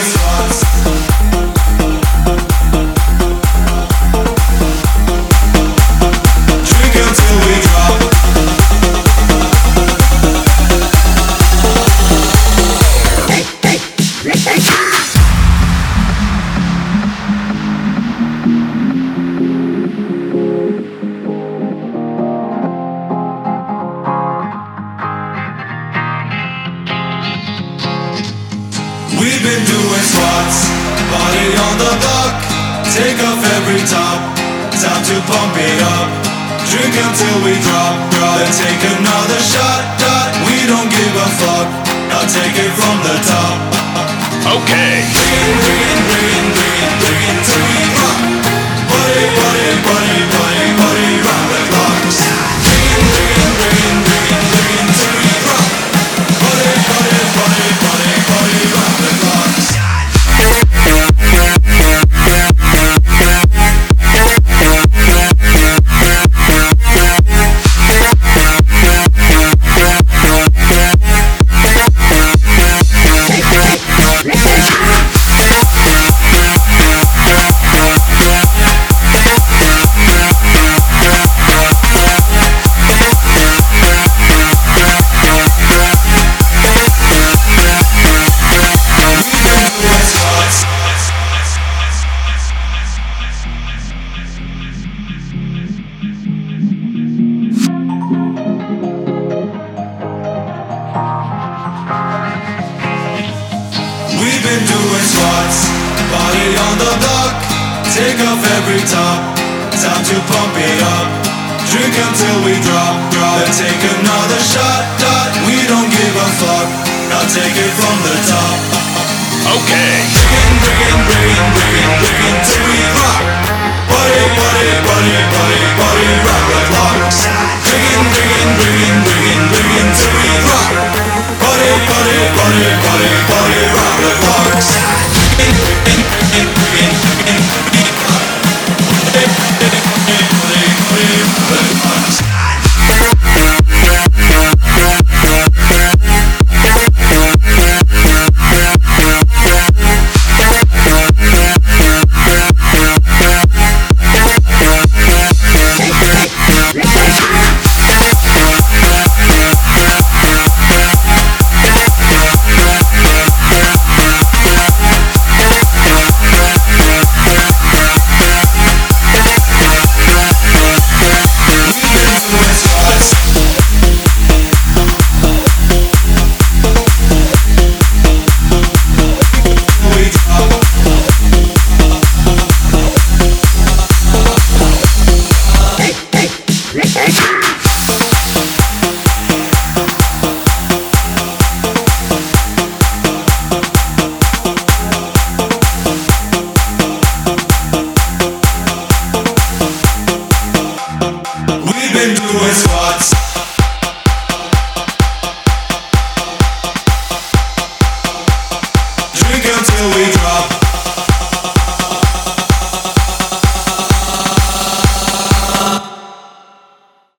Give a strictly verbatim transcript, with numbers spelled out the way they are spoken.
spots. Drink until we drop. We've been doing squats, body on the block. Take off every top, time to pump it up. Drink until we drop, drop. Then take another shot, shot. We don't give a fuck, now take it from the top. Okay. Bring it, bring it, bring it, bring it, bring it till we rock. Body, body, body, body, body, rock the clock. Bring it, bring it, bring it, bring it, bring it till we rock. Body, body, body, body, body, rock the clock. We've been doing squats, body on the block. Take off every top, time to pump it up. Drink until we drop, drop. Then take another shot, shot. We don't give a fuck, now take it from the top. Okay. Bring it, bring it, bring it, bring it, bring it till we rock. Body, body, body, body, body, rock the clock. Bring it, bring it, bring it, bring it, bring it till we rock. Body, body, body, body, body, rock the clock.